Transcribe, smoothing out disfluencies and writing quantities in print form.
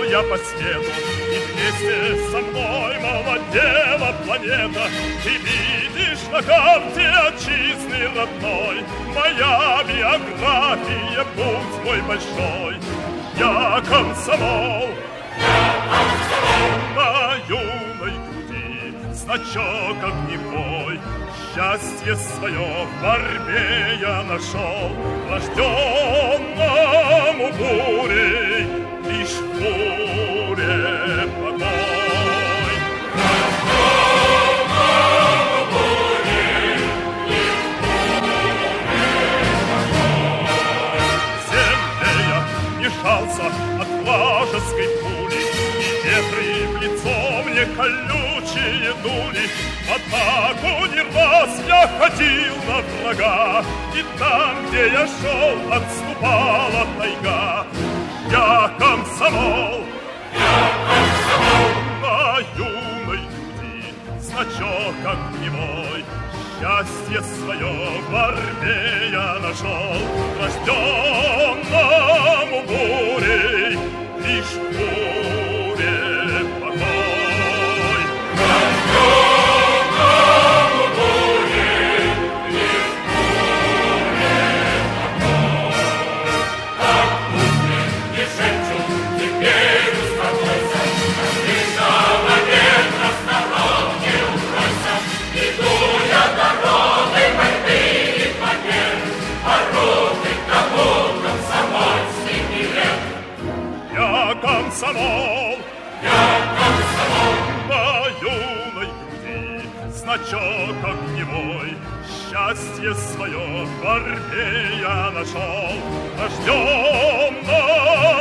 я по свету, и вместе со мной молодела планета. Ты видишь на карте отчизны родной моя биография, путь мой большой. Я комсомол, на юной груди значок огневой. Счастье свое в борьбе я нашел, рожденному бурей, лишь в буре покой. Рожденному бурей, лишь в буре покой. В земле я мешался от вражеской пули, и ветры в лицо мне колючие дули. В атаку не раз я ходил на врага, и там, где я шел, отступала тайга. Я комсомол, на юной груди значок огневой. Счастье свое в борьбе я нашел, рожденному бурей, лишь в буре покой. Рожденному бурей, лишь в буре покой. Как пули не шепчут, теперь успокойся, Лишного ветра с дорог не укройся. Иду я дорогой борьбы и побед, порукой тому комсомольский билет. Я комсомол, на юной груди значок огневой. Счастье свое в борьбе я нашел, рожденного